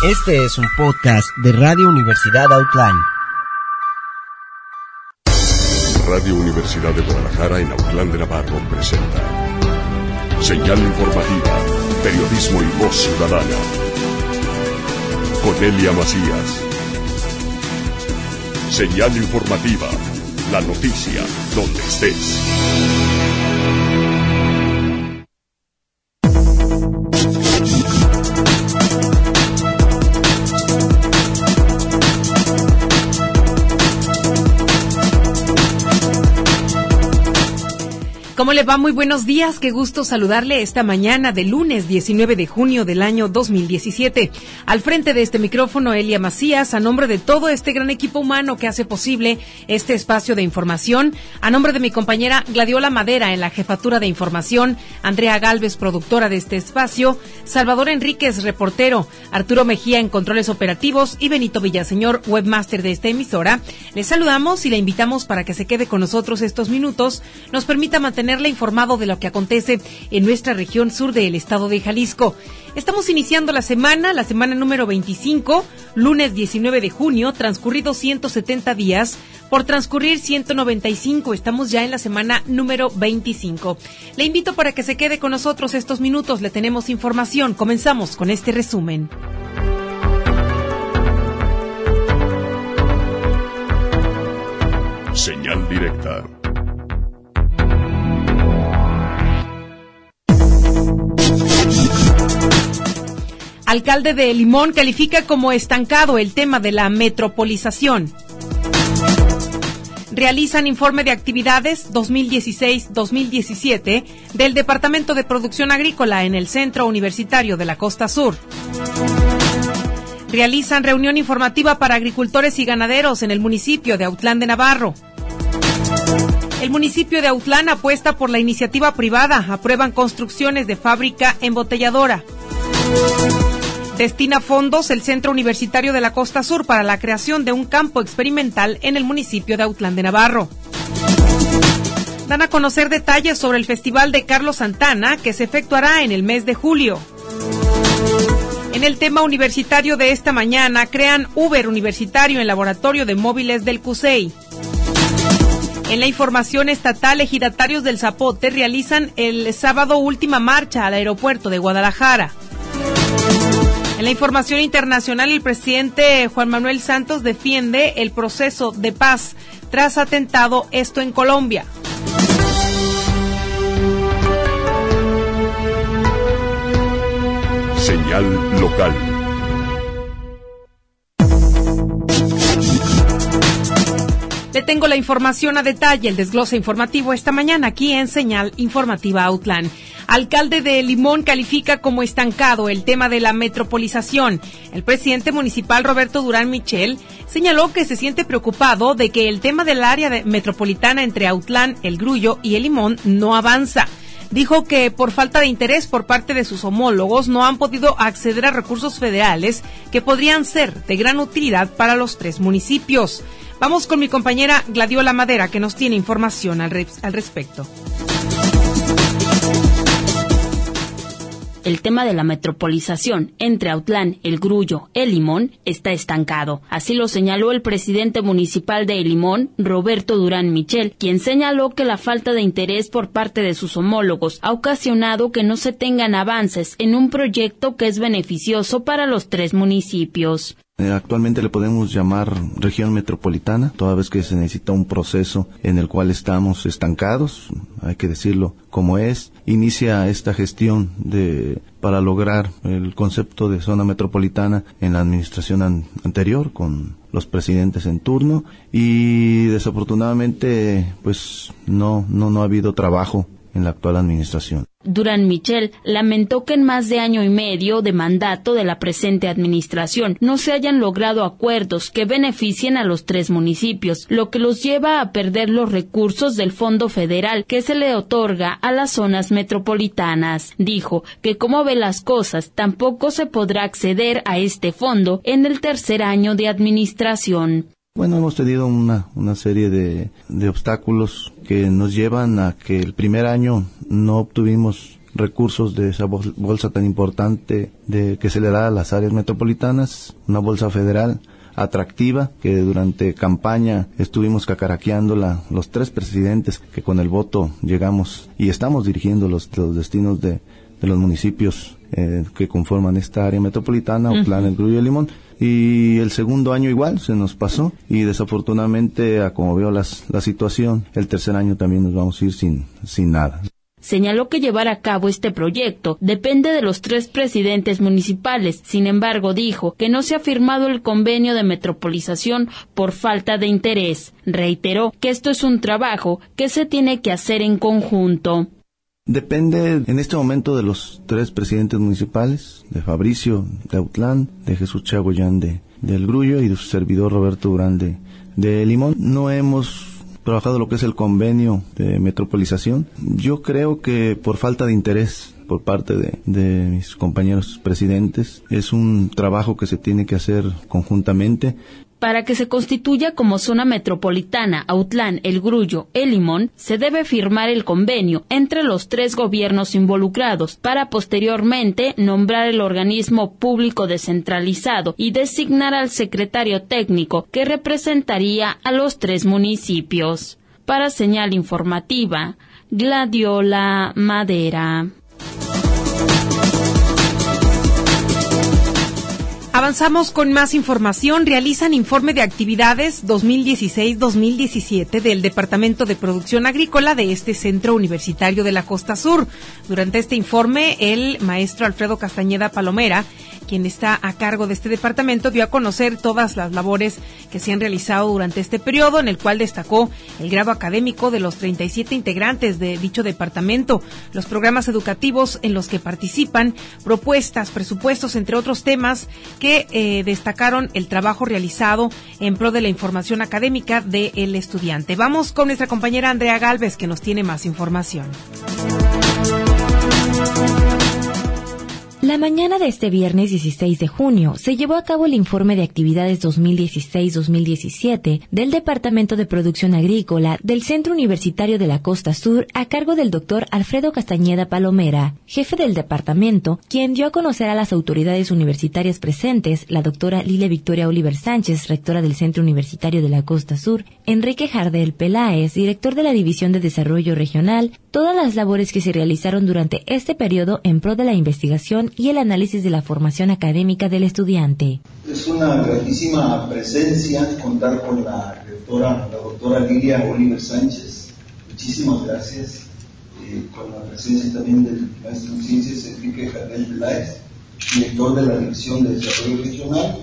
Este es un podcast de Radio Universidad Autlán. Radio Universidad de Guadalajara en Autlán de Navarro presenta Señal Informativa, Periodismo y Voz Ciudadana. Con Elia Macías. Señal Informativa, la noticia donde estés. ¿Cómo le va? Muy buenos días, qué gusto saludarle esta mañana de lunes 19 de junio del año 2017. Al frente de este micrófono, Elia Macías, a nombre de todo este gran equipo humano que hace posible este espacio de información, a nombre de mi compañera Gladiola Madera en la jefatura de información, Andrea Galvez, productora de este espacio, Salvador Enríquez, reportero, Arturo Mejía en controles operativos y Benito Villaseñor, webmaster de esta emisora. Les saludamos y le invitamos para que se quede con nosotros estos minutos, nos permita mantenerle informado de lo que acontece en nuestra región sur del estado de Jalisco. Estamos iniciando la semana número 25, lunes 19 de junio, transcurridos 170 días, por transcurrir 195, estamos ya en la semana número 25. Le invito para que se quede con nosotros estos minutos, le tenemos información, comenzamos con este resumen. Señal directa. Alcalde de Limón califica como estancado el tema de la metropolización. Realizan informe de actividades 2016-2017 del Departamento de Producción Agrícola en el Centro Universitario de la Costa Sur. Realizan reunión informativa para agricultores y ganaderos en el municipio de Autlán de Navarro. El municipio de Autlán apuesta por la iniciativa privada, aprueban construcciones de fábrica embotelladora. Destina fondos el Centro Universitario de la Costa Sur para la creación de un campo experimental en el municipio de Autlán de Navarro. Dan a conocer detalles sobre el Festival de Carlos Santana que se efectuará en el mes de julio. En el tema universitario de esta mañana, crean Uber Universitario en Laboratorio de Móviles del CUSEI. En la información estatal, ejidatarios del Zapote realizan el sábado última marcha al aeropuerto de Guadalajara. En la información internacional, el presidente Juan Manuel Santos defiende el proceso de paz tras atentado, esto en Colombia. Señal local. Le tengo la información a detalle, el desglose informativo esta mañana aquí en Señal Informativa Autlán. Alcalde de Limón califica como estancado el tema de la metropolización. El presidente municipal Roberto Durán Michel señaló que se siente preocupado de que el tema del área metropolitana entre Autlán, El Grullo y El Limón no avanza. Dijo que por falta de interés por parte de sus homólogos no han podido acceder a recursos federales que podrían ser de gran utilidad para los tres municipios. Vamos con mi compañera Gladiola Madera que nos tiene información al respecto. El tema de la metropolización entre Autlán, El Grullo, El Limón está estancado. Así lo señaló el presidente municipal de El Limón, Roberto Durán Michel, quien señaló que la falta de interés por parte de sus homólogos ha ocasionado que no se tengan avances en un proyecto que es beneficioso para los tres municipios. Actualmente le podemos llamar región metropolitana, toda vez que se necesita un proceso en el cual estamos estancados, hay que decirlo como es. Inicia esta gestión para lograr el concepto de zona metropolitana en la administración anterior con los presidentes en turno y desafortunadamente pues no ha habido trabajo en la actual administración. Durán Michel lamentó que en más de año y medio de mandato de la presente administración no se hayan logrado acuerdos que beneficien a los tres municipios, lo que los lleva a perder los recursos del Fondo Federal que se le otorga a las zonas metropolitanas. Dijo que como ve las cosas, tampoco se podrá acceder a este fondo en el tercer año de administración. Bueno, hemos tenido una serie de obstáculos que nos llevan a que el primer año no obtuvimos recursos de esa bolsa tan importante que se le da a las áreas metropolitanas, una bolsa federal atractiva que durante campaña estuvimos cacaraqueándola los 3 presidentes que con el voto llegamos y estamos dirigiendo los destinos de los municipios que conforman esta área metropolitana, Autlán, El Grullo y Limón. Y el segundo año igual se nos pasó y desafortunadamente, como veo la situación, el tercer año también nos vamos a ir sin nada. Señaló que llevar a cabo este proyecto depende de los 3 presidentes municipales. Sin embargo, dijo que no se ha firmado el convenio de metropolización por falta de interés. Reiteró que esto es un trabajo que se tiene que hacer en conjunto. Depende en este momento de los 3 presidentes municipales, de Fabricio de Autlán, de Jesús Chagoyán de El Grullo y de su servidor Roberto Durán de Limón. No hemos trabajado lo que es el convenio de metropolización. Yo creo que por falta de interés por parte de mis compañeros presidentes, es un trabajo que se tiene que hacer conjuntamente. Para que se constituya como zona metropolitana Autlán, El Grullo, El Limón, se debe firmar el convenio entre los 3 gobiernos involucrados para posteriormente nombrar el organismo público descentralizado y designar al secretario técnico que representaría a los 3 municipios. Para Señal Informativa, Gladiola Madera. Avanzamos con más información. Realizan informe de actividades 2016-2017 del Departamento de Producción Agrícola de este Centro Universitario de la Costa Sur. Durante este informe, el maestro Alfredo Castañeda Palomera, quien está a cargo de este departamento, dio a conocer todas las labores que se han realizado durante este periodo, en el cual destacó el grado académico de los 37 integrantes de dicho departamento, los programas educativos en los que participan, propuestas, presupuestos, entre otros temas que destacaron el trabajo realizado en pro de la información académica del estudiante. Vamos con nuestra compañera Andrea Gálvez, que nos tiene más información. La mañana de este viernes 16 de junio se llevó a cabo el informe de actividades 2016-2017 del Departamento de Producción Agrícola del Centro Universitario de la Costa Sur a cargo del doctor Alfredo Castañeda Palomera, jefe del departamento, quien dio a conocer a las autoridades universitarias presentes, la doctora Lilia Victoria Oliver Sánchez, rectora del Centro Universitario de la Costa Sur, Enrique Jardel Peláez, director de la División de Desarrollo Regional, todas las labores que se realizaron durante este periodo en pro de la investigación y el análisis de la formación académica del estudiante. Es una gratísima presencia contar con la rectora, la doctora Lilia Oliver Sánchez. Muchísimas gracias. Con la presencia también del maestro en ciencias Enrique Jardel Peláez, director de la División de Desarrollo Regional,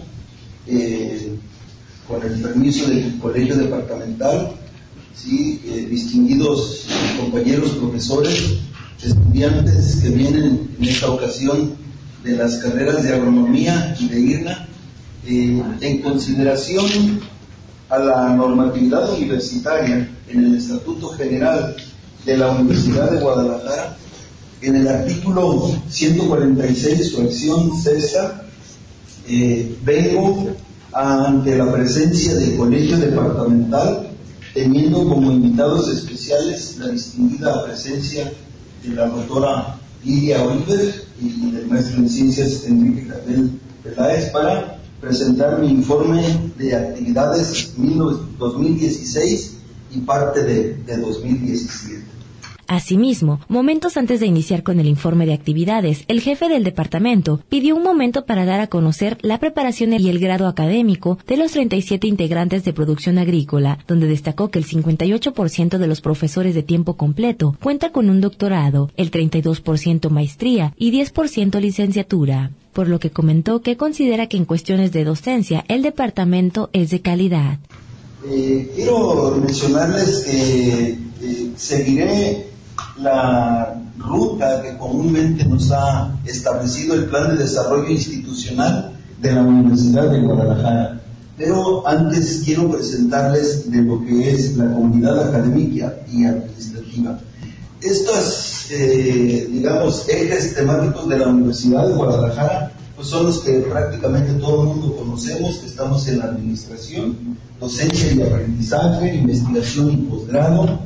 con el permiso del Colegio Departamental, ¿sí? Distinguidos compañeros profesores, estudiantes que vienen en esta ocasión de las carreras de agronomía y de IRNA, en consideración a la normatividad universitaria en el Estatuto General de la Universidad de Guadalajara, en el artículo 146, fracción sexta, vengo ante la presencia del Colegio Departamental, teniendo como invitados especiales la distinguida presencia de la doctora Lilia Oliver y del maestro en ciencias Enrique Jardel Peláez para presentar mi informe de actividades 2016 y parte de 2017. Asimismo, momentos antes de iniciar con el informe de actividades, el jefe del departamento pidió un momento para dar a conocer la preparación y el grado académico de los 37 integrantes de producción agrícola, donde destacó que el 58% de los profesores de tiempo completo cuenta con un doctorado, el 32% maestría y 10% licenciatura, por lo que comentó que considera que en cuestiones de docencia el departamento es de calidad. Quiero mencionarles que seguiré la ruta que comúnmente nos ha establecido el Plan de Desarrollo Institucional de la Universidad de Guadalajara. Pero antes quiero presentarles de lo que es la comunidad académica y administrativa. Estos, ejes temáticos de la Universidad de Guadalajara pues son los que prácticamente todo el mundo conocemos, que estamos en la administración, docencia y aprendizaje, investigación y posgrado,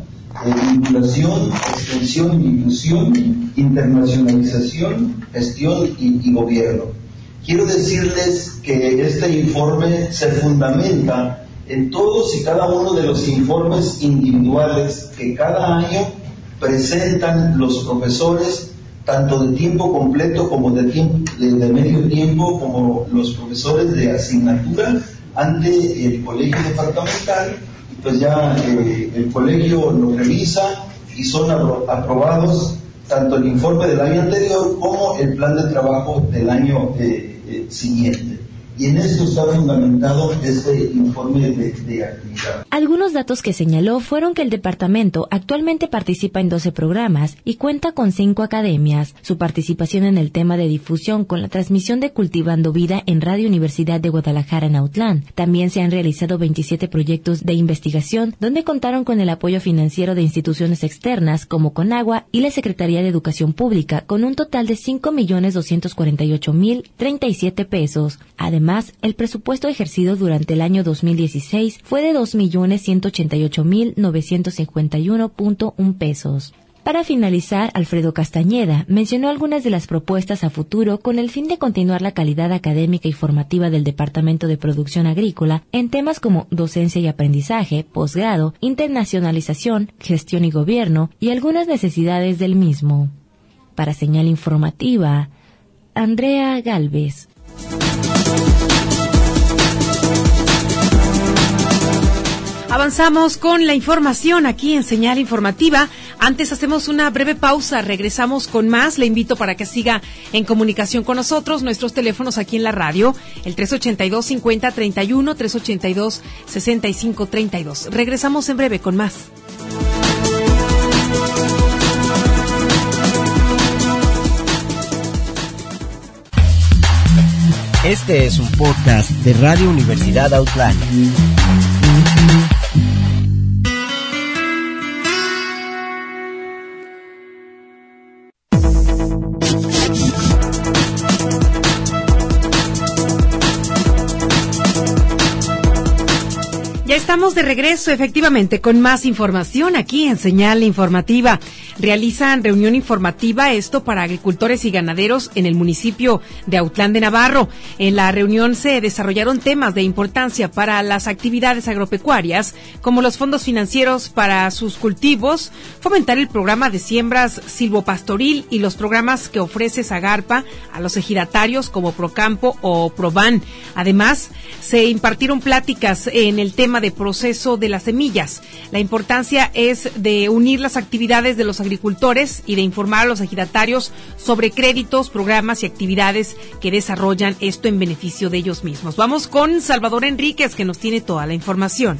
vinculación, extensión y difusión, internacionalización, gestión y gobierno. Quiero decirles que este informe se fundamenta en todos y cada uno de los informes individuales que cada año presentan los profesores, tanto de tiempo completo como de medio tiempo, como los profesores de asignatura, ante el colegio departamental. Y pues ya el colegio lo revisa y son aprobados tanto el informe del año anterior como el plan de trabajo del año siguiente. Y en esto está fundamentado este informe de actividad. Algunos datos que señaló fueron que el departamento actualmente participa en 12 programas y cuenta con 5 academias. Su participación en el tema de difusión con la transmisión de Cultivando Vida en Radio Universidad de Guadalajara en Autlán. También se han realizado 27 proyectos de investigación donde contaron con el apoyo financiero de instituciones externas como Conagua y la Secretaría de Educación Pública con un total de 5,248,037 pesos. Además, el presupuesto ejercido durante el año 2016 fue de 2,188,951.1 pesos. Para finalizar, Alfredo Castañeda mencionó algunas de las propuestas a futuro con el fin de continuar la calidad académica y formativa del Departamento de Producción Agrícola en temas como docencia y aprendizaje, posgrado, internacionalización, gestión y gobierno y algunas necesidades del mismo. Para Señal Informativa, Andrea Galvez. Avanzamos con la información aquí en Señal Informativa. Antes hacemos una breve pausa, regresamos con más. Le invito para que siga en comunicación con nosotros. Nuestros teléfonos aquí en la radio, el 382-5031, 382-6532. Regresamos en breve con más. Este es un podcast de Radio Universidad Autlán. Ya estamos de regreso, efectivamente, con más información aquí en Señal Informativa. Realizan reunión informativa, esto para agricultores y ganaderos en el municipio de Autlán de Navarro. En la reunión se desarrollaron temas de importancia para las actividades agropecuarias, como los fondos financieros para sus cultivos, fomentar el programa de siembras silvopastoril y los programas que ofrece Zagarpa a los ejidatarios como Procampo o Proban. Además, se impartieron pláticas en el tema de proceso de las semillas. La importancia es de unir las actividades de los agricultores y de informar a los ejidatarios sobre créditos, programas y actividades que desarrollan, esto en beneficio de ellos mismos. Vamos con Salvador Enríquez, que nos tiene toda la información.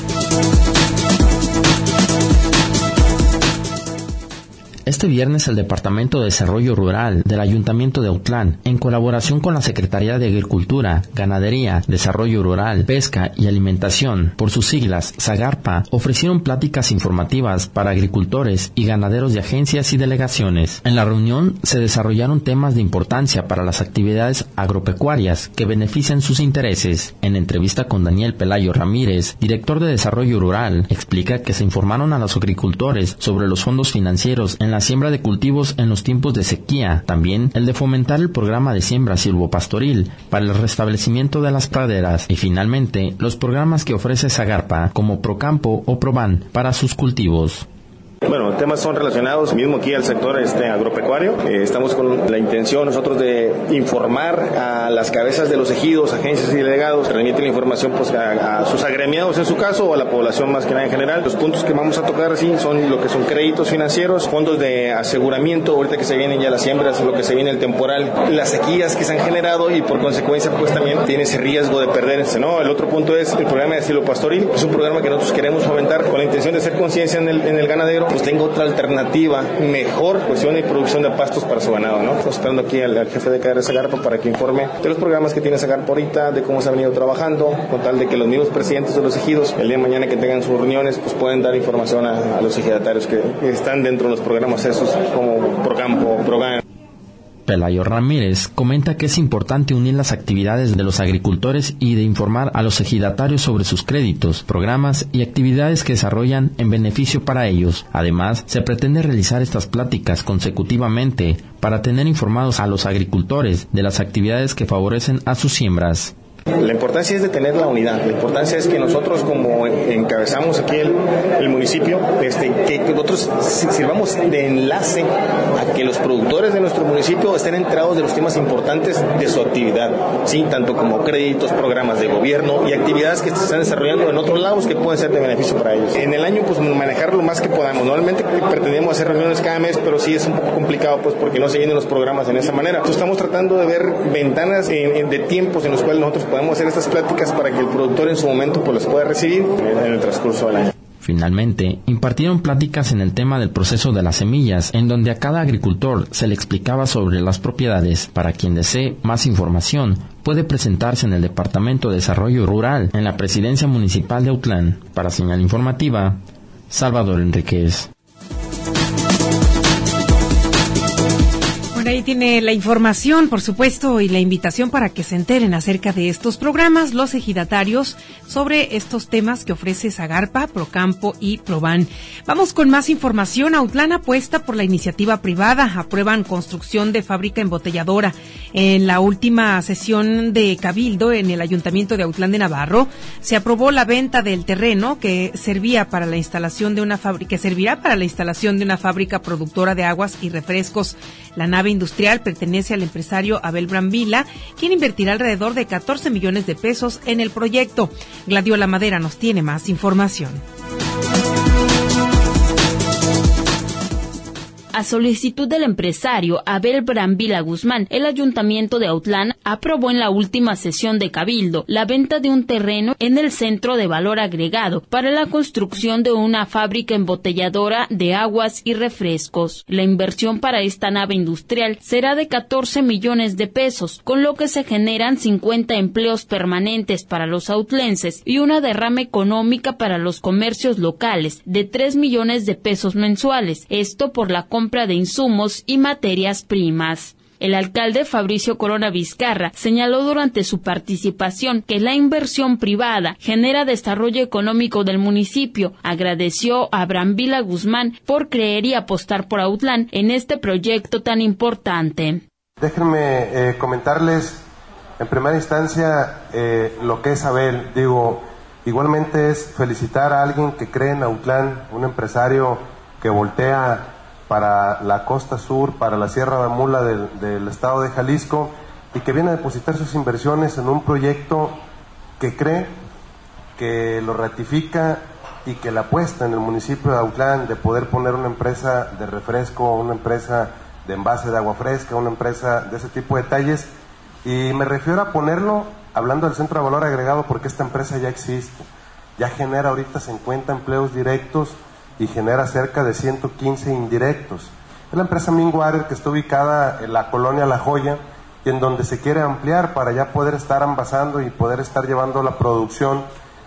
Este viernes el Departamento de Desarrollo Rural del Ayuntamiento de Autlán, en colaboración con la Secretaría de Agricultura, Ganadería, Desarrollo Rural, Pesca y Alimentación, por sus siglas Zagarpa, ofrecieron pláticas informativas para agricultores y ganaderos de agencias y delegaciones. En la reunión se desarrollaron temas de importancia para las actividades agropecuarias que benefician sus intereses. En entrevista con Daniel Pelayo Ramírez, director de Desarrollo Rural, explica que se informaron a los agricultores sobre los fondos financieros en la siembra de cultivos en los tiempos de sequía, también el de fomentar el programa de siembra silvopastoril para el restablecimiento de las praderas y finalmente los programas que ofrece Zagarpa como Procampo o Proban para sus cultivos. Bueno, temas son relacionados mismo aquí al sector agropecuario. Estamos con la intención nosotros de informar a las cabezas de los ejidos, agencias y delegados, que remiten la información pues a sus agremiados en su caso o a la población más que nada en general. Los puntos que vamos a tocar así son lo que son créditos financieros, fondos de aseguramiento, ahorita que se vienen ya las siembras, lo que se viene el temporal, las sequías que se han generado y por consecuencia pues también tiene ese riesgo de perderse, ¿no? El otro punto es el programa de silvopastoril, es un programa que nosotros queremos fomentar con la intención de hacer conciencia en el ganadero, pues tenga otra alternativa mejor, cuestión de producción de pastos para su ganado, ¿no? Estamos esperando aquí al jefe de cadena de Zagarpa para que informe de los programas que tiene Zagarpa ahorita, de cómo se ha venido trabajando, con tal de que los mismos presidentes de los ejidos, el día de mañana que tengan sus reuniones, pues pueden dar información a los ejidatarios que están dentro de los programas esos, como Procampo, Progan. Pelayo Ramírez comenta que es importante unir las actividades de los agricultores y de informar a los ejidatarios sobre sus créditos, programas y actividades que desarrollan en beneficio para ellos. Además, se pretende realizar estas pláticas consecutivamente para tener informados a los agricultores de las actividades que favorecen a sus siembras. La importancia es de tener la unidad, la importancia es que nosotros, como encabezamos aquí el municipio, que nosotros sirvamos de enlace a que los productores de nuestro municipio estén enterados de los temas importantes de su actividad, ¿sí? Tanto como créditos, programas de gobierno y actividades que se están desarrollando en otros lados que pueden ser de beneficio para ellos. En el año, pues manejar lo más que podamos. Normalmente pretendemos hacer reuniones cada mes, pero sí es un poco complicado, pues porque no se vienen los programas en esa manera. Entonces, estamos tratando de ver ventanas de tiempos en los cuales nosotros podemos hacer estas pláticas para que el productor en su momento pues las pueda recibir en el transcurso del año. Finalmente, impartieron pláticas en el tema del proceso de las semillas, en donde a cada agricultor se le explicaba sobre las propiedades. Para quien desee más información, puede presentarse en el Departamento de Desarrollo Rural, en la Presidencia Municipal de Autlán. Para Señal Informativa, Salvador Enríquez. Bueno, ahí tiene la información, por supuesto, y la invitación para que se enteren acerca de estos programas, los ejidatarios, sobre estos temas que ofrece Zagarpa, Procampo y Proban. Vamos con más información. Autlán apuesta por la iniciativa privada. Aprueban construcción de fábrica embotelladora. En la última sesión de Cabildo en el Ayuntamiento de Autlán de Navarro, se aprobó la venta del terreno que servirá para la instalación de una fábrica productora de aguas y refrescos. La nave industrial pertenece al empresario Abel Brambila, quien invertirá alrededor de 14 millones de pesos en el proyecto. Gladiola Madera nos tiene más información. A solicitud del empresario Abel Brambila Guzmán, el Ayuntamiento de Autlán aprobó en la última sesión de Cabildo la venta de un terreno en el Centro de Valor Agregado para la construcción de una fábrica embotelladora de aguas y refrescos. La inversión para esta nave industrial será de 14 millones de pesos, con lo que se generan 50 empleos permanentes para los autlenses y una derrama económica para los comercios locales de 3 millones de pesos mensuales, esto por la compra de insumos y materias primas. El alcalde Fabricio Corona Vizcarra señaló durante su participación que la inversión privada genera desarrollo económico del municipio. Agradeció a Brambila Guzmán por creer y apostar por Autlán en este proyecto tan importante. Déjenme comentarles en primera instancia lo que es Abel. Igualmente es felicitar a alguien que cree en Autlán, un empresario que voltea para la costa sur, para la Sierra de Mula del estado de Jalisco, y que viene a depositar sus inversiones en un proyecto que cree, que lo ratifica y que la apuesta en el municipio de Autlán de poder poner una empresa de refresco, una empresa de envase de agua fresca, una empresa de ese tipo de detalles. Y me refiero a ponerlo, hablando del Centro de Valor Agregado, porque esta empresa ya existe, ya genera ahorita 50 empleos directos y genera cerca de 115 indirectos. Es la empresa Minguarer, que está ubicada en la colonia La Joya, y en donde se quiere ampliar para ya poder estar envasando y poder estar llevando la producción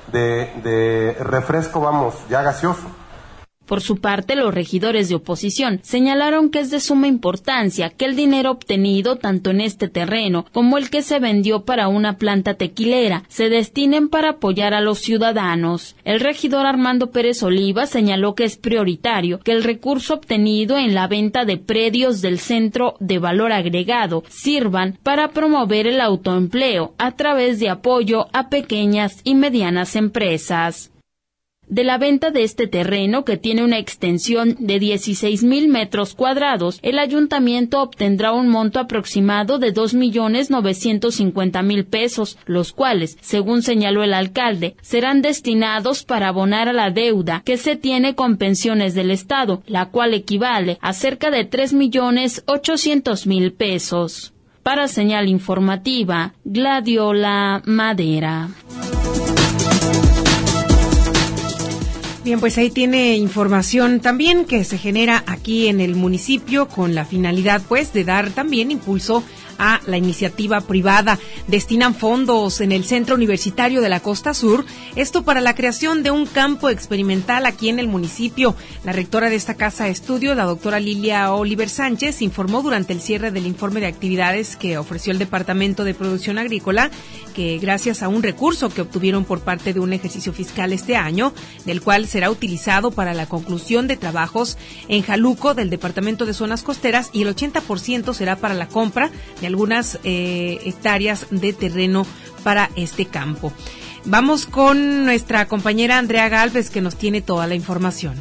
de refresco, ya gaseoso. Por su parte, los regidores de oposición señalaron que es de suma importancia que el dinero obtenido tanto en este terreno como el que se vendió para una planta tequilera se destinen para apoyar a los ciudadanos. El regidor Armando Pérez Oliva señaló que es prioritario que el recurso obtenido en la venta de predios del Centro de Valor Agregado sirvan para promover el autoempleo a través de apoyo a pequeñas y medianas empresas. De la venta de este terreno, que tiene una extensión de 16,000 metros cuadrados, el ayuntamiento obtendrá un monto aproximado de 2,950,000 pesos, los cuales, según señaló el alcalde, serán destinados para abonar a la deuda que se tiene con pensiones del Estado, la cual equivale a cerca de 3,800,000 pesos. Para Señal Informativa, Gladiola Madera. Bien, pues ahí tiene información también que se genera aquí en el municipio con la finalidad, pues, de dar también impulso a la iniciativa privada. Destinan fondos en el Centro Universitario de la Costa Sur, esto para la creación de un campo experimental aquí en el municipio. La rectora de esta casa de estudio, la doctora Lilia Oliver Sánchez, informó durante el cierre del informe de actividades que ofreció el Departamento de Producción Agrícola que gracias a un recurso que obtuvieron por parte de un ejercicio fiscal este año, del cual será utilizado para la conclusión de trabajos en Jaluco del Departamento de Zonas Costeras, y el 80% será para la compra de algunas hectáreas de terreno para este campo. Vamos con nuestra compañera Andrea Gálvez, que nos tiene toda la información.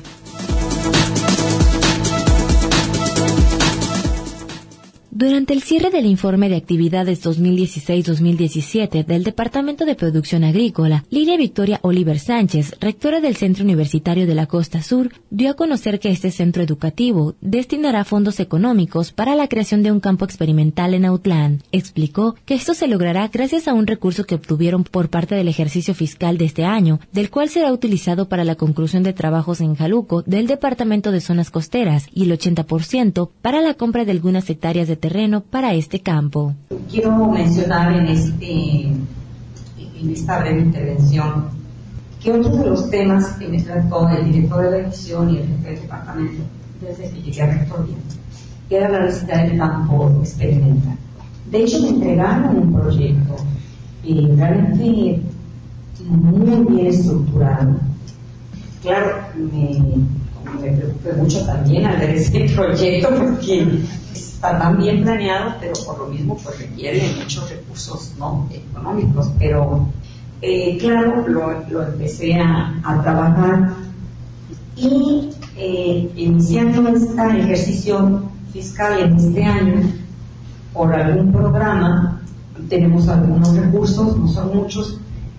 Durante el cierre del informe de actividades 2016-2017 del Departamento de Producción Agrícola, Lilia Victoria Oliver Sánchez, rectora del Centro Universitario de la Costa Sur, dio a conocer que este centro educativo destinará fondos económicos para la creación de un campo experimental en Autlán. Explicó que esto se logrará gracias a un recurso que obtuvieron por parte del ejercicio fiscal de este año, del cual será utilizado para la conclusión de trabajos en Jaluco del Departamento de Zonas Costeras, y el 80% para la compra de algunas hectáreas de terreno para este campo. Quiero mencionar en esta breve intervención que otro de los temas que me trató el director de la edición y el jefe del departamento desde que llegué a rectoría era la necesidad del campo experimental. De hecho, me entregaron un proyecto realmente muy bien estructurado. Claro, me preocupé mucho también al ver este proyecto porque está tan bien planeado, pero por lo mismo pues requiere muchos recursos, ¿no?, económicos. Pero claro, lo empecé a trabajar y iniciando este ejercicio fiscal en este año por algún programa tenemos algunos recursos, no son muchos,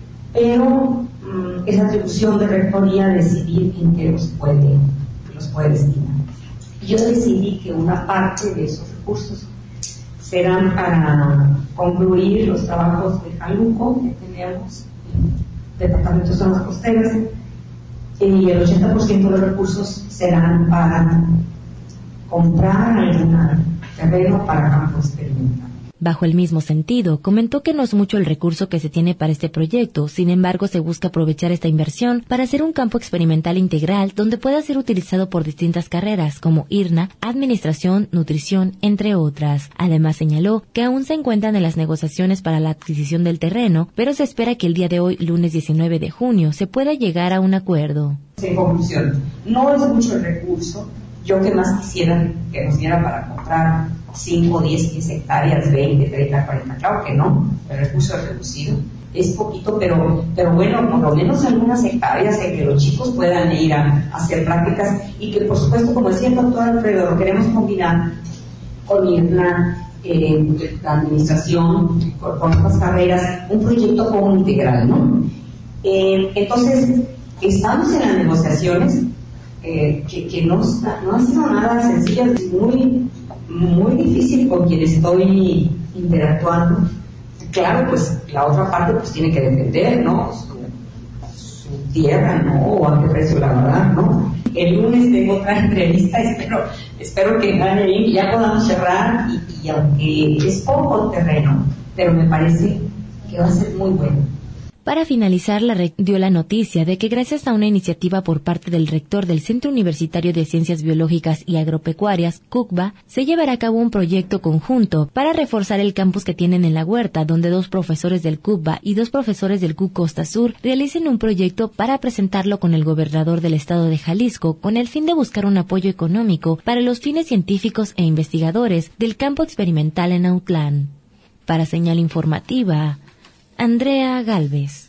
pero es atribución de rectoría decidir en qué los puede destinar. Yo decidí que una parte de esos recursos serán para concluir los trabajos de Jaluco que tenemos en el Departamento de Zonas Costeras, y el 80% de los recursos serán para comprar algún terreno para campo experimental. Bajo el mismo sentido, comentó que no es mucho el recurso que se tiene para este proyecto, sin embargo se busca aprovechar esta inversión para hacer un campo experimental integral donde pueda ser utilizado por distintas carreras como IRNA, Administración, Nutrición, entre otras. Además señaló que aún se encuentran en las negociaciones para la adquisición del terreno, pero se espera que el día de hoy, lunes 19 de junio, se pueda llegar a un acuerdo. En conclusión, no es mucho el recurso. Yo que más quisiera que nos diera para comprar 5, 10, 15 hectáreas, 20, 30, 40, claro que no, el recurso es reducido, es poquito, pero bueno, por lo menos algunas hectáreas en que los chicos puedan ir a hacer prácticas, y que por supuesto, como decía el doctor Alfredo, lo queremos combinar con la administración, con otras carreras, un proyecto común integral, ¿no? Entonces, estamos en las negociaciones, que no ha sido nada sencilla, es muy difícil con quien estoy interactuando. Claro, pues la otra parte pues tiene que defender, ¿no?, su tierra, ¿no?, o a qué precio la verdad, ¿no? El lunes tengo otra entrevista, espero que gane bien, que ya podamos cerrar, y aunque es poco el terreno, pero me parece que va a ser muy bueno. Para finalizar, la REC dio la noticia de que gracias a una iniciativa por parte del rector del Centro Universitario de Ciencias Biológicas y Agropecuarias, CUCBA, se llevará a cabo un proyecto conjunto para reforzar el campus que tienen en La Huerta, donde 2 profesores del CUCBA y 2 profesores del CUC Costa Sur realicen un proyecto para presentarlo con el gobernador del estado de Jalisco, con el fin de buscar un apoyo económico para los fines científicos e investigadores del campo experimental en Autlán. Para Señal Informativa, Andrea Gálvez.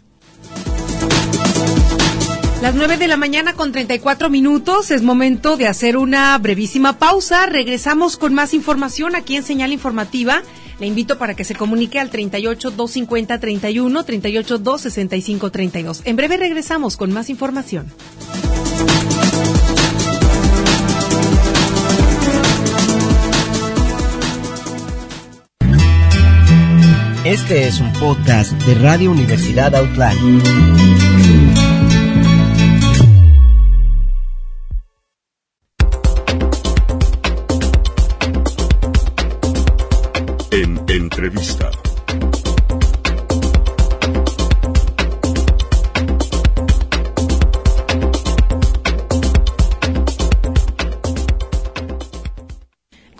Las 9 de la mañana con 34 minutos, es momento de hacer una brevísima pausa. Regresamos con más información aquí en Señal Informativa. Le invito para que se comunique al 38-250-31, 38-265-32. En breve regresamos con más información. Este es un podcast de Radio Universidad Autlán. En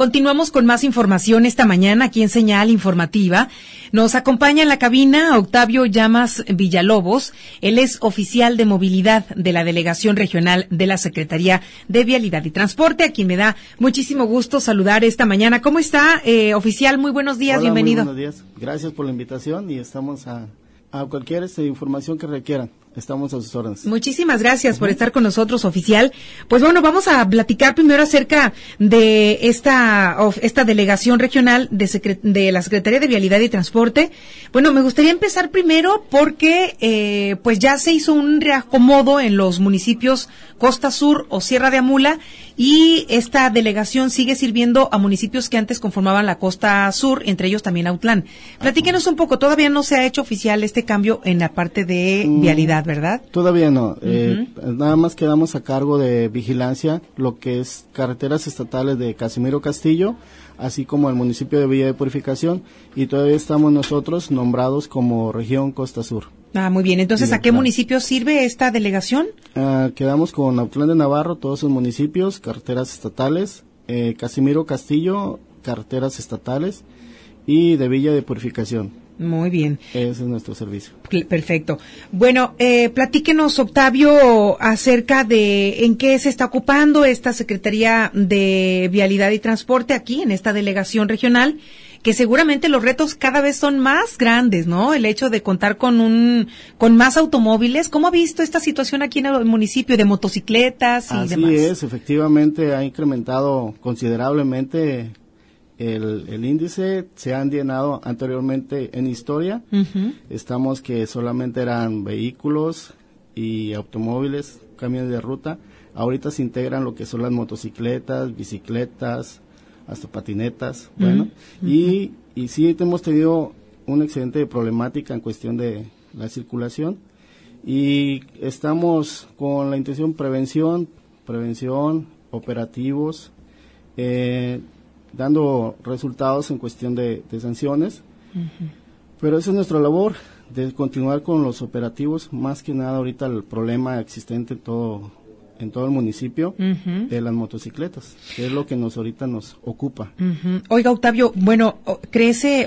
Continuamos con más información esta mañana aquí en Señal Informativa. Nos acompaña en la cabina Octavio Llamas Villalobos. Él es oficial de movilidad de la Delegación Regional de la Secretaría de Vialidad y Transporte, a quien me da muchísimo gusto saludar esta mañana. ¿Cómo está, oficial? Muy buenos días, Hola, bienvenido. Muy buenos días. Gracias por la invitación y estamos a cualquier información que requieran. Estamos a sus órdenes. Muchísimas gracias por estar con nosotros, oficial. Pues bueno, vamos a platicar primero acerca de esta delegación regional de la Secretaría de Vialidad y Transporte. Bueno, me gustaría empezar primero porque pues ya se hizo un reacomodo en los municipios Costa Sur o Sierra de Amula, y esta delegación sigue sirviendo a municipios que antes conformaban la Costa Sur, entre ellos también Autlán. Platíquenos un poco, todavía no se ha hecho oficial este cambio en la parte de vialidad, ¿verdad? Todavía no. Nada más quedamos a cargo de vigilancia, lo que es carreteras estatales de Casimiro Castillo, así como el municipio de Villa de Purificación, y todavía estamos nosotros nombrados como región Costa Sur. Ah, muy bien. Entonces, ¿a qué municipio sirve esta delegación? Quedamos con Autlán de Navarro, todos sus municipios, carreteras estatales, Casimiro Castillo, carreteras estatales, y de Villa de Purificación. Muy bien. Ese es nuestro servicio. Perfecto. Bueno, platíquenos, Octavio, acerca de en qué se está ocupando esta Secretaría de Vialidad y Transporte aquí en esta delegación regional, que seguramente los retos cada vez son más grandes, ¿no? El hecho de contar con más automóviles. ¿Cómo ha visto esta situación aquí en el municipio de motocicletas y demás? Así es, efectivamente ha incrementado considerablemente el índice. Se han llenado anteriormente en historia. Estamos que solamente eran vehículos y automóviles, camiones de ruta. Ahorita se integran lo que son las motocicletas, bicicletas, hasta patinetas, bueno, y sí hemos tenido una excelente problemática en cuestión de la circulación, y estamos con la intención prevención, operativos, dando resultados en cuestión de sanciones, pero esa es nuestra labor, de continuar con los operativos, más que nada ahorita el problema existente en todo el municipio de las motocicletas, que es lo que ahorita nos ocupa. Oiga, Octavio, bueno, crece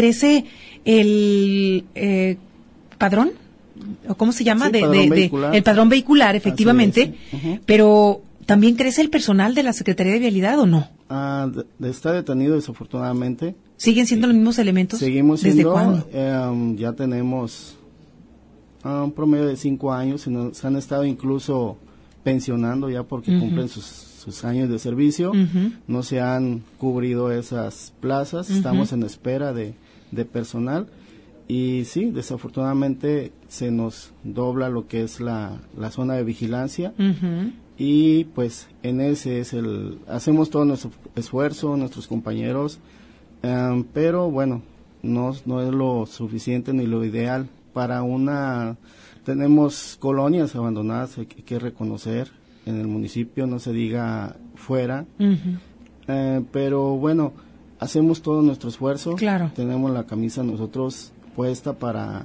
el padrón, ¿o cómo se llama? Sí, el padrón vehicular, efectivamente, pero ¿también crece el personal de la Secretaría de Vialidad o no? Está detenido, desafortunadamente. ¿Siguen siendo los mismos elementos? Seguimos ¿Desde siendo, cuándo? ya tenemos un promedio de 5 años, y se han estado incluso pensionando ya porque cumplen sus años de servicio. No se han cubrido esas plazas, estamos en espera de personal, y sí, desafortunadamente se nos dobla lo que es la zona de vigilancia, y pues en ese hacemos todo nuestro esfuerzo, nuestros compañeros, pero bueno, no es lo suficiente ni lo ideal para tenemos colonias abandonadas, hay que reconocer, en el municipio, no se diga fuera, pero bueno, hacemos todo nuestro esfuerzo, claro. Tenemos la camisa nosotros puesta para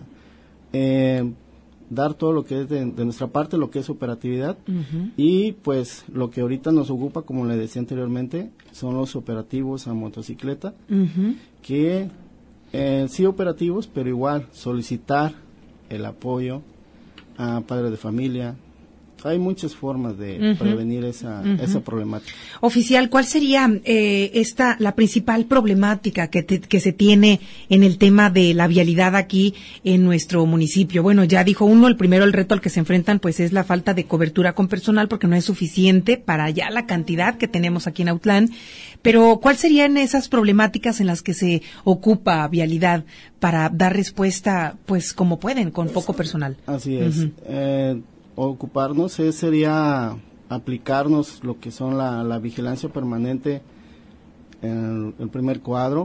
dar todo lo que es de nuestra parte, lo que es operatividad, y pues lo que ahorita nos ocupa, como le decía anteriormente, son los operativos a motocicleta, que sí operativos, pero igual solicitar el apoyo a padres de familia. Hay muchas formas de prevenir esa problemática. Oficial, ¿cuál sería la principal problemática que se tiene en el tema de la vialidad aquí en nuestro municipio? Bueno, ya dijo uno, el reto al que se enfrentan pues es la falta de cobertura con personal, porque no es suficiente para ya la cantidad que tenemos aquí en Autlán. Pero, ¿cuál serían esas problemáticas en las que se ocupa vialidad para dar respuesta, pues, como pueden, con poco personal? Así es. Ocuparnos sería aplicarnos lo que son la vigilancia permanente en el primer cuadro.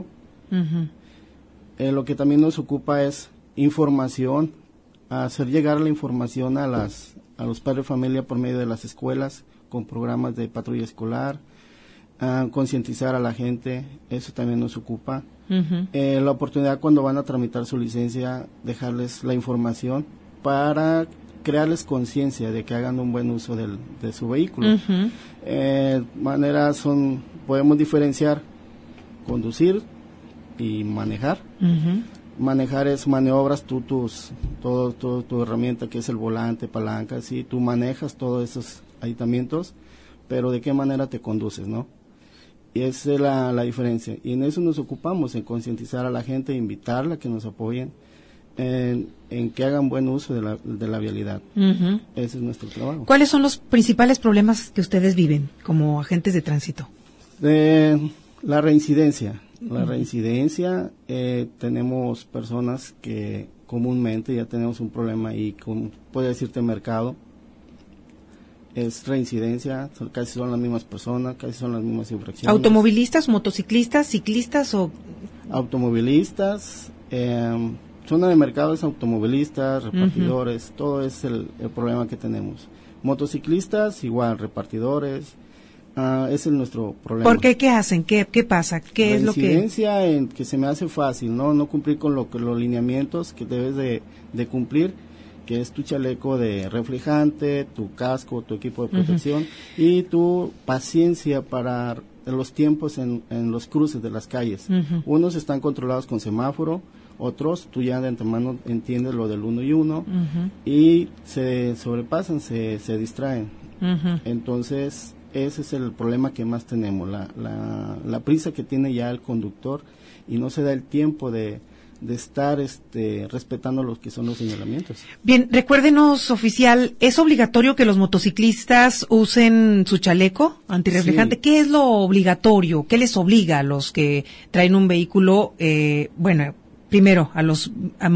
Lo que también nos ocupa es información, hacer llegar la información a los padres de familia por medio de las escuelas, con programas de patrulla escolar, concientizar a la gente, eso también nos ocupa. La oportunidad cuando van a tramitar su licencia, dejarles la información para crearles conciencia de que hagan un buen uso de su vehículo. Podemos diferenciar conducir y manejar. Manejar es maniobras, todo tu herramienta que es el volante, palanca, sí, tú manejas todos esos aditamientos, pero de qué manera te conduces, ¿no? Y esa es la diferencia. Y en eso nos ocupamos, en concientizar a la gente, invitarla a que nos apoyen, en que hagan buen uso de la vialidad. Ese es nuestro trabajo. ¿Cuáles son los principales problemas que ustedes viven como agentes de tránsito? La reincidencia. La reincidencia, tenemos personas que comúnmente ya tenemos un problema ahí, puede decirte mercado, es reincidencia, casi son las mismas personas, casi son las mismas infracciones. ¿Automovilistas, motociclistas, ciclistas o...? Automovilistas, zona de mercado es automovilistas, repartidores, todo es el problema que tenemos. Motociclistas, igual, repartidores, ese es nuestro problema. ¿Por qué? ¿Qué hacen? ¿Qué pasa? ¿Qué es lo que...? Reincidencia en que se me hace fácil, no cumplir con los lineamientos que debes de cumplir, que es tu chaleco de reflejante, tu casco, tu equipo de protección y tu paciencia para los tiempos en los cruces de las calles. Unos están controlados con semáforo, otros tú ya de antemano entiendes lo del 1 y 1 y se sobrepasan, se distraen. Entonces ese es el problema que más tenemos, la prisa que tiene ya el conductor y no se da el tiempo de estar respetando los que son los señalamientos. Bien, recuérdenos, oficial, ¿es obligatorio que los motociclistas usen su chaleco antirreflejante? Sí. ¿Qué es lo obligatorio? ¿Qué les obliga a los que traen un vehículo? Primero a los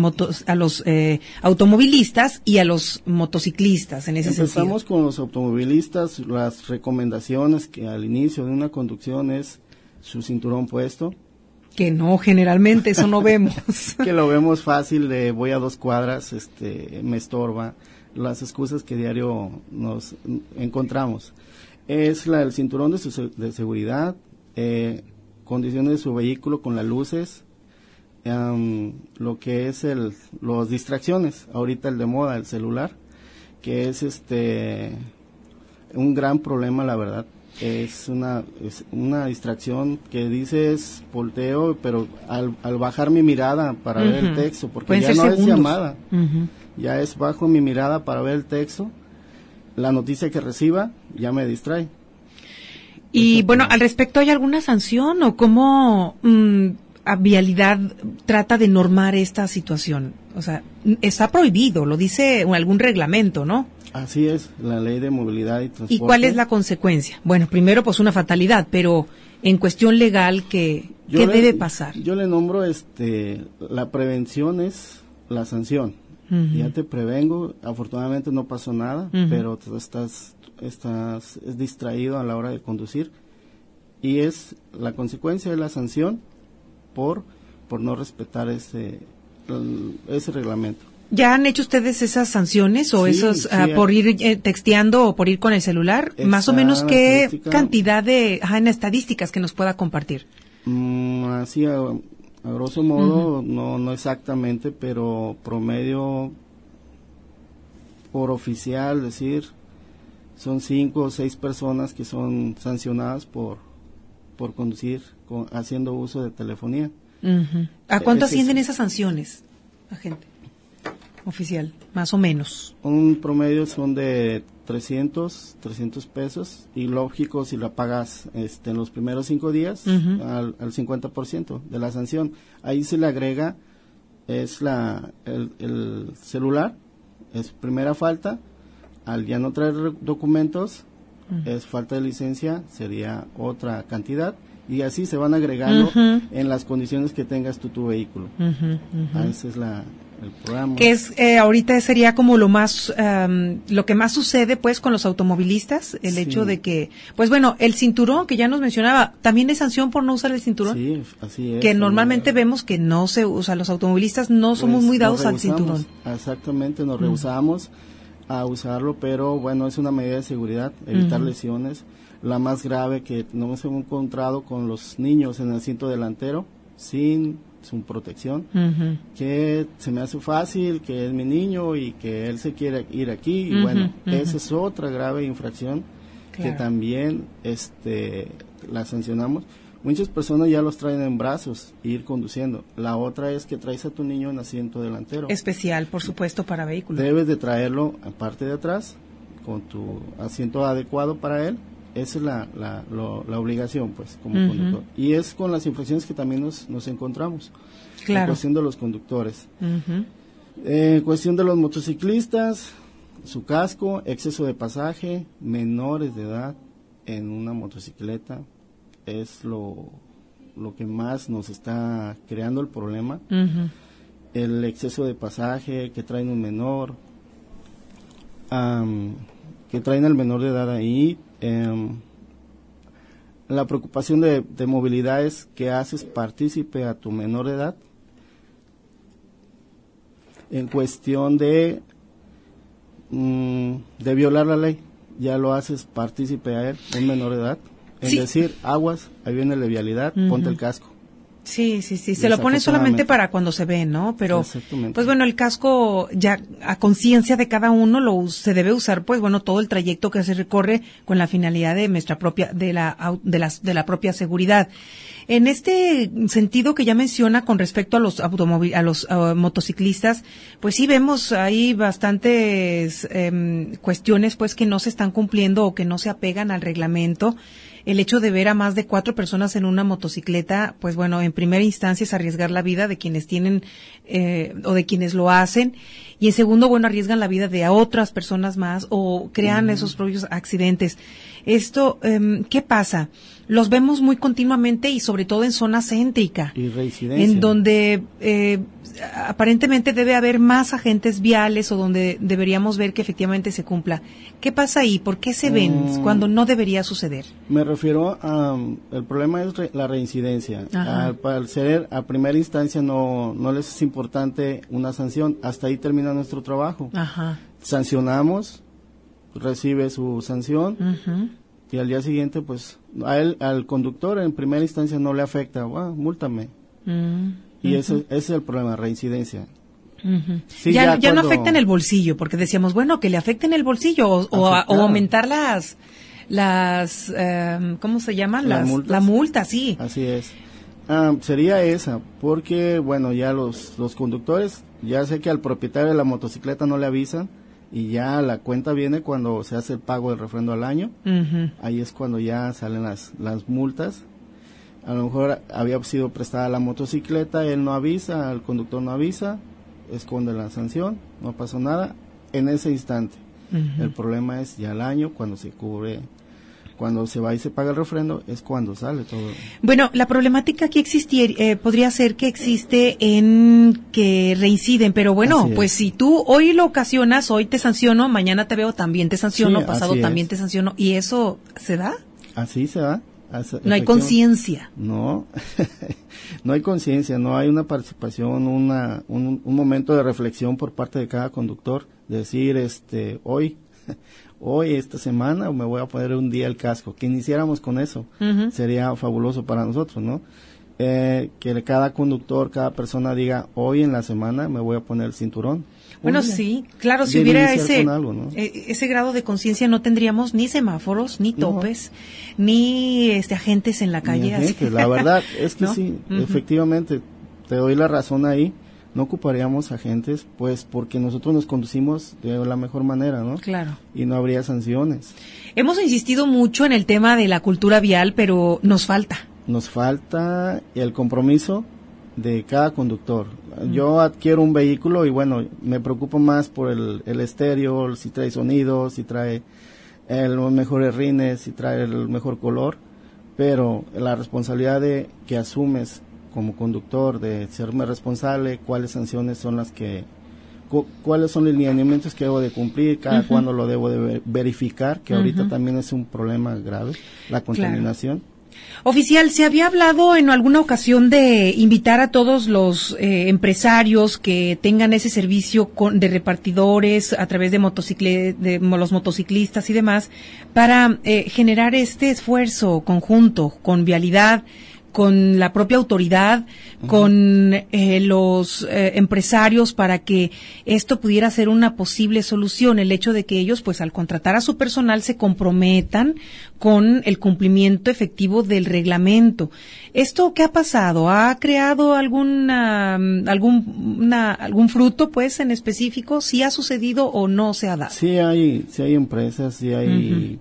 automovilistas y a los motociclistas en ese sentido. Empezamos con los automovilistas. Las recomendaciones que al inicio de una conducción es su cinturón puesto. Que no, generalmente eso no vemos. Que lo vemos fácil, de voy a 2 cuadras, me estorba. Las excusas que diario nos encontramos. Es el cinturón de seguridad, condiciones de su vehículo con las luces, lo que es los distracciones, ahorita el de moda, el celular, que es un gran problema, la verdad. Es una distracción que dices volteo, pero al bajar mi mirada para ver el texto, porque ya no es llamada, ya es bajo mi mirada para ver el texto, la noticia que reciba ya me distrae. Y bueno, al respecto, ¿hay alguna sanción o cómo a Vialidad trata de normar esta situación? O sea, está prohibido, lo dice algún reglamento, ¿no? Así es, la ley de movilidad y transporte. ¿Y cuál es la consecuencia? Bueno, primero pues una fatalidad, pero en cuestión legal, ¿qué debe pasar? Yo le nombro, la prevención es la sanción. Ya te prevengo, afortunadamente no pasó nada, pero estás distraído a la hora de conducir y la consecuencia de la sanción por no respetar ese reglamento. ¿Ya han hecho ustedes esas sanciones o por ir texteando o por ir con el celular? Más o menos, ¿qué cantidad en estadísticas que nos pueda compartir? Así, a grosso modo, no exactamente, pero promedio por oficial, decir, son 5 o 6 personas que son sancionadas por conducir haciendo uso de telefonía. ¿A cuánto ascienden esas sanciones, agente oficial, más o menos? Un promedio son de 300 pesos y lógico si la pagas en los primeros 5 días al 50% de la sanción. Ahí se le agrega el celular, es primera falta, al ya no traer documentos es falta de licencia, sería otra cantidad y así se van agregando en las condiciones que tengas tu vehículo. Ese es el programa. Que es ahorita sería como lo que más sucede pues con los automovilistas, el hecho de que, pues bueno, el cinturón que ya nos mencionaba, también es sanción por no usar el cinturón. Sí, así es. Que normalmente vemos que no se usa, los automovilistas no somos muy dados al cinturón. Exactamente, nos rehusamos a usarlo, pero bueno, es una medida de seguridad, evitar lesiones. La más grave que nos hemos encontrado con los niños en el asiento delantero, sin protección, que se me hace fácil, que es mi niño y que él se quiere ir aquí, y bueno, esa es otra grave infracción que también la sancionamos, Muchas personas ya los traen en brazos e ir conduciendo. La otra es que traes a tu niño en asiento delantero. Especial, por supuesto, para vehículos. Debes de traerlo a parte de atrás, con tu asiento adecuado para él. Esa es la obligación, pues, como conductor. Y es con las infracciones que también nos encontramos. Claro. En cuestión de los conductores. Cuestión de los motociclistas, su casco, exceso de pasaje, menores de edad en una motocicleta, es lo que más nos está creando el problema. El exceso de pasaje, que traen un menor, que traen al menor de edad ahí. La preocupación de movilidad es que haces partícipe a tu menor de edad en cuestión de violar la ley. Ya lo haces partícipe a él, un menor de edad, en decir, aguas, ahí viene la vialidad, ponte el casco. Sí, se lo pone solamente para cuando se ve, ¿no? Pero, pues bueno, el casco ya a conciencia de cada uno se debe usar, pues bueno, todo el trayecto que se recorre con la finalidad de nuestra propia, de la propia seguridad. En este sentido que ya menciona con respecto a los motociclistas, pues sí vemos ahí bastantes cuestiones pues que no se están cumpliendo o que no se apegan al reglamento. El hecho de ver a más de 4 personas en una motocicleta, pues bueno, en primera instancia es arriesgar la vida de quienes tienen o de quienes lo hacen, y en segundo, bueno, arriesgan la vida de a otras personas más o crean esos propios accidentes. Esto, ¿qué pasa? Los vemos muy continuamente y sobre todo en zona céntrica, y reincidencia, en donde aparentemente debe haber más agentes viales o donde deberíamos ver que efectivamente se cumpla. ¿Qué pasa ahí? ¿Por qué se ven cuando no debería suceder? Me refiero a el problema es la reincidencia. Al ser a primera instancia no les es importante una sanción. Hasta ahí termina nuestro trabajo. Sancionamos, recibe su sanción y al día siguiente pues al conductor en primera instancia no le afecta, múltame. Y ese es el problema, reincidencia. Sí, ya no afecta en el bolsillo, porque decíamos, bueno, que le afecte en el bolsillo o aumentar las ¿cómo se llaman? La multa, sí. Así es. Sería esa, porque bueno, ya los conductores, ya sé que al propietario de la motocicleta no le avisan, y ya la cuenta viene cuando se hace el pago del refrendo al año. Ahí es cuando ya salen las multas. A lo mejor había sido prestada la motocicleta, él no avisa, el conductor no avisa, esconde la sanción, no pasó nada en ese instante. El problema es ya al año, cuando se cubre, cuando se va y se paga el refrendo, es cuando sale todo. Bueno, la problemática aquí podría ser que existe en que reinciden, pero bueno, pues si tú hoy lo ocasionas, hoy te sanciono, mañana te veo, también te sanciono, pasado también te sanciono, ¿y eso se da? Así se da. No hay conciencia. No, no hay conciencia, no hay una participación, un momento de reflexión por parte de cada conductor, decir, hoy, esta semana, me voy a poner un día el casco. Que iniciáramos con eso, sería fabuloso para nosotros, ¿no? Que cada conductor, cada persona diga, hoy en la semana me voy a poner el cinturón. Bueno, sí, claro, si hubiera ese grado de conciencia no tendríamos ni semáforos, ni topes, ni agentes en la calle. La verdad es que sí, efectivamente, te doy la razón ahí, no ocuparíamos agentes, pues porque nosotros nos conducimos de la mejor manera, ¿no? Claro. Y no habría sanciones. Hemos insistido mucho en el tema de la cultura vial, pero nos falta. Nos falta el compromiso de cada conductor. Yo adquiero un vehículo y bueno, me preocupo más por el estéreo, si trae sonido, si trae los mejores rines, si trae el mejor color, pero la responsabilidad que asumes como conductor de serme responsable, cuáles sanciones son cuáles son los lineamientos que debo de cumplir, cada cuándo lo debo de verificar, que ahorita también es un problema grave, la contaminación. Claro. Oficial, ¿se había hablado en alguna ocasión de invitar a todos los empresarios que tengan ese servicio de repartidores a través de los motociclistas y demás para generar este esfuerzo conjunto con Vialidad, con la propia autoridad, con los empresarios, para que esto pudiera ser una posible solución, el hecho de que ellos, pues al contratar a su personal, se comprometan con el cumplimiento efectivo del reglamento. ¿Esto qué ha pasado? ¿Ha creado algún fruto, pues, en específico? ¿Sí ha sucedido o no se ha dado? Sí hay empresas, sí hay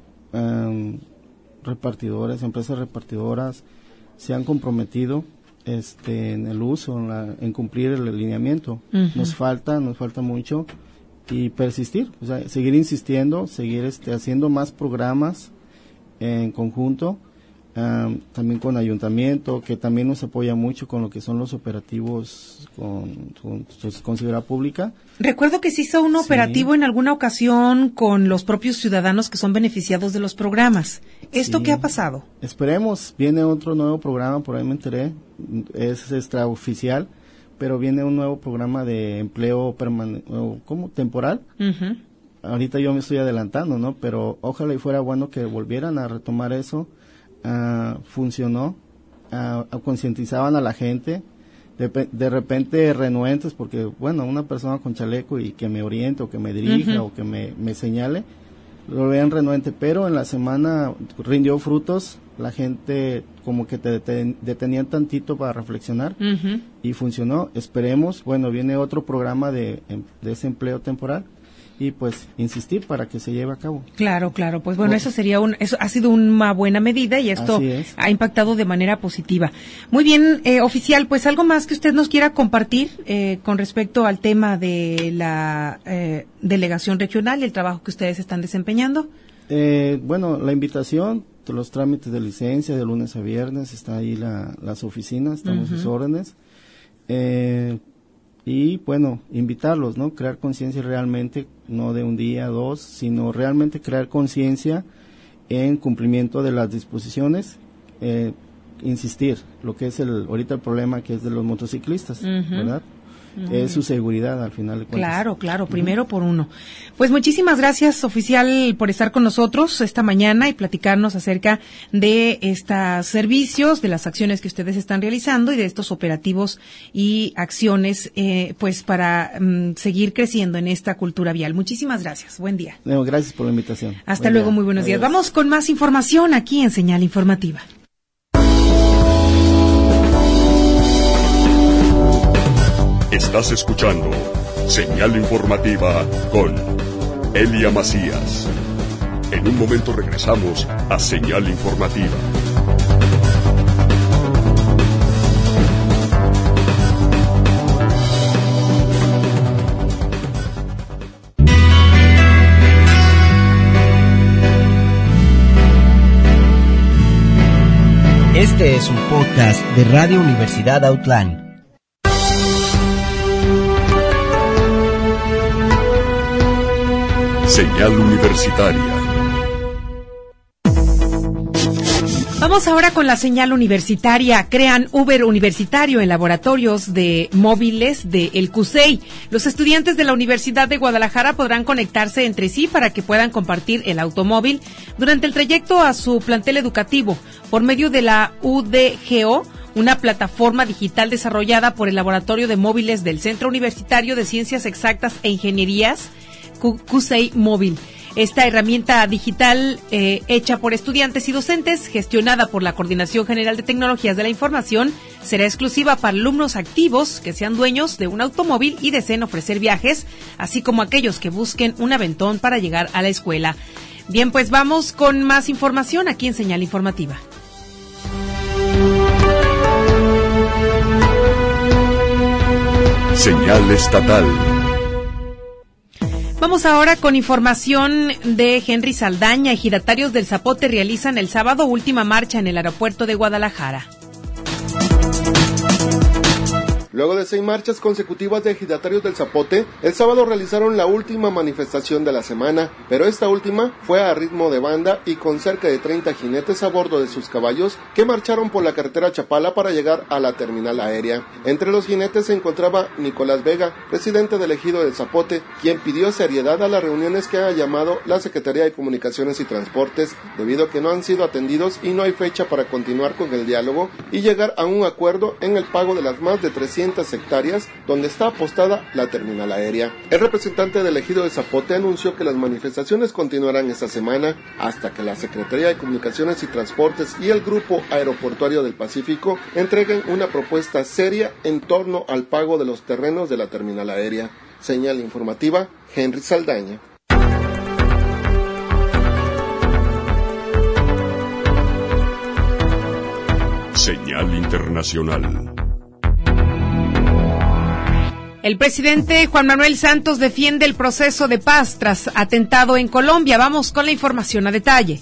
empresas repartidoras se han comprometido en el uso, en cumplir el lineamiento. Nos falta mucho, y persistir, o sea, seguir insistiendo, seguir haciendo más programas en conjunto, también con ayuntamiento, que también nos apoya mucho con lo que son los operativos con seguridad pública. Recuerdo que se hizo un operativo en alguna ocasión con los propios ciudadanos que son beneficiados de los programas. ¿Esto qué ha pasado? Esperemos, viene otro nuevo programa, por ahí me enteré, es extraoficial, pero viene un nuevo programa de empleo temporal. Ahorita yo me estoy adelantando, ¿no? Pero ojalá y fuera bueno que volvieran a retomar eso. Funcionó, concientizaban a la gente, de repente renuentes, porque bueno, una persona con chaleco y que me oriente o que me dirija o que me señale, lo vean renuente, pero en la semana rindió frutos, la gente como que te detenían tantito para reflexionar y funcionó. Esperemos, bueno, viene otro programa de ese empleo temporal, y pues insistir para que se lleve a cabo. Claro, pues bueno, eso ha sido una buena medida, y esto ha impactado de manera positiva. Muy bien, oficial, pues algo más que usted nos quiera compartir con respecto al tema de la delegación regional y el trabajo que ustedes están desempeñando. Bueno, la invitación, los trámites de licencia de lunes a viernes, está ahí las oficinas, estamos a sus órdenes. Y bueno, invitarlos, ¿no? Crear conciencia realmente, no de un día, dos, sino realmente crear conciencia en cumplimiento de las disposiciones, insistir, lo que es ahorita el problema que es de los motociclistas, ¿verdad? Es su seguridad al final de cuentas. Claro, primero por uno. Pues muchísimas gracias, oficial, por estar con nosotros esta mañana y platicarnos acerca de estos servicios, de las acciones que ustedes están realizando y de estos operativos y acciones, pues para seguir creciendo en esta cultura vial. Muchísimas gracias. Buen día. No, gracias por la invitación. Hasta luego, muy buenos días. Vamos con más información aquí en Señal Informativa. Estás escuchando Señal Informativa con Elia Macías. En un momento regresamos a Señal Informativa. Este es un podcast de Radio Universidad Autlán. Señal Universitaria. Vamos ahora con la señal universitaria. Crean Uber universitario en laboratorios de móviles de el CUSEI. Los estudiantes de la Universidad de Guadalajara podrán conectarse entre sí para que puedan compartir el automóvil durante el trayecto a su plantel educativo por medio de la UDGO, una plataforma digital desarrollada por el Laboratorio de Móviles del Centro Universitario de Ciencias Exactas e Ingenierías, CUSEI Móvil. Esta herramienta digital hecha por estudiantes y docentes, gestionada por la Coordinación General de Tecnologías de la Información, será exclusiva para alumnos activos que sean dueños de un automóvil y deseen ofrecer viajes, así como aquellos que busquen un aventón para llegar a la escuela. Bien, pues vamos con más información aquí en Señal Informativa. Señal estatal. Vamos ahora con información de Henry Saldaña. Ejidatarios del Zapote realizan el sábado última marcha en el aeropuerto de Guadalajara. Luego de 6 marchas consecutivas de ejidatarios del Zapote, el sábado realizaron la última manifestación de la semana, pero esta última fue a ritmo de banda y con cerca de 30 jinetes a bordo de sus caballos que marcharon por la carretera Chapala para llegar a la terminal aérea. Entre los jinetes se encontraba Nicolás Vega, presidente del ejido del Zapote, quien pidió seriedad a las reuniones que ha llamado la Secretaría de Comunicaciones y Transportes, debido a que no han sido atendidos y no hay fecha para continuar con el diálogo y llegar a un acuerdo en el pago de las más de 300 hectáreas donde está apostada la terminal aérea. El representante del ejido de Zapote anunció que las manifestaciones continuarán esta semana hasta que la Secretaría de Comunicaciones y Transportes y el Grupo Aeroportuario del Pacífico entreguen una propuesta seria en torno al pago de los terrenos de la terminal aérea. Señal informativa, Henry Saldaña. Señal internacional. El presidente Juan Manuel Santos defiende el proceso de paz tras atentado en Colombia. Vamos con la información a detalle.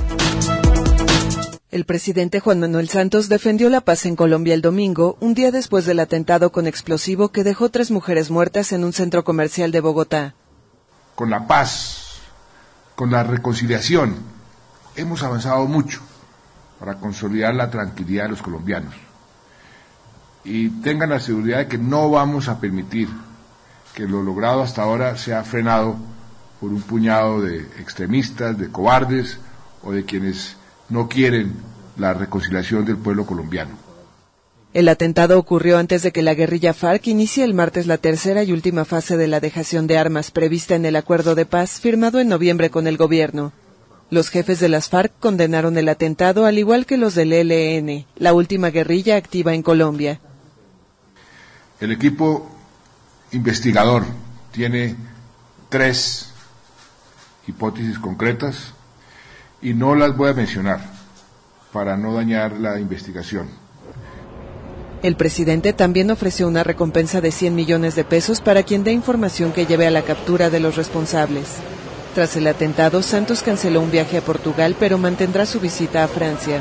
El presidente Juan Manuel Santos defendió la paz en Colombia el domingo, un día después del atentado con explosivo que dejó 3 mujeres muertas en un centro comercial de Bogotá. Con la paz, con la reconciliación, hemos avanzado mucho para consolidar la tranquilidad de los colombianos. Y tengan la seguridad de que no vamos a permitir que lo logrado hasta ahora sea frenado por un puñado de extremistas, de cobardes o de quienes no quieren la reconciliación del pueblo colombiano. El atentado ocurrió antes de que la guerrilla FARC inicie el martes la tercera y última fase de la dejación de armas prevista en el acuerdo de paz firmado en noviembre con el gobierno. Los jefes de las FARC condenaron el atentado al igual que los del ELN, la última guerrilla activa en Colombia. El equipo investigador tiene 3 hipótesis concretas y no las voy a mencionar para no dañar la investigación. El presidente también ofreció una recompensa de 100 millones de pesos para quien dé información que lleve a la captura de los responsables. Tras el atentado, Santos canceló un viaje a Portugal, pero mantendrá su visita a Francia.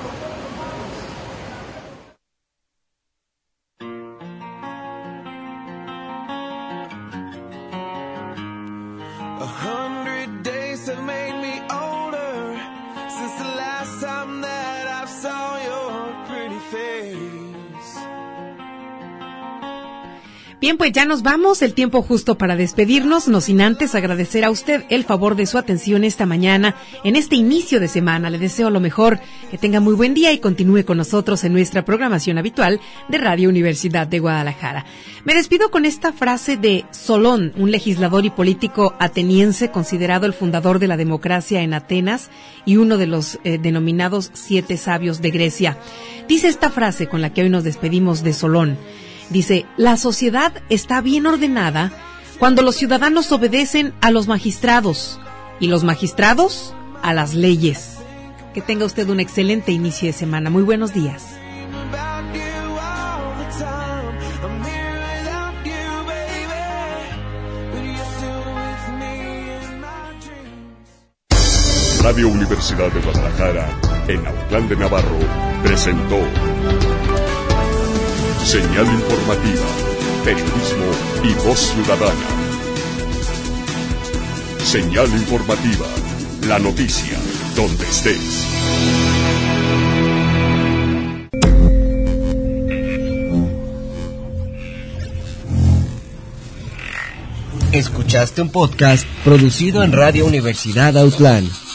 Bien, pues ya nos vamos, el tiempo justo para despedirnos, no sin antes agradecer a usted el favor de su atención esta mañana, en este inicio de semana. Le deseo lo mejor, que tenga muy buen día y continúe con nosotros en nuestra programación habitual de Radio Universidad de Guadalajara. Me despido con esta frase de Solón, un legislador y político ateniense considerado el fundador de la democracia en Atenas y uno de los denominados 7 sabios de Grecia. Dice esta frase con la que hoy nos despedimos de Solón. Dice, la sociedad está bien ordenada cuando los ciudadanos obedecen a los magistrados y los magistrados a las leyes. Que tenga usted un excelente inicio de semana. Muy buenos días. Radio Universidad de Guadalajara, en Autlán de Navarro, presentó Señal informativa, periodismo y voz ciudadana. Señal informativa, la noticia, donde estés. Escuchaste un podcast producido en Radio Universidad Autlán.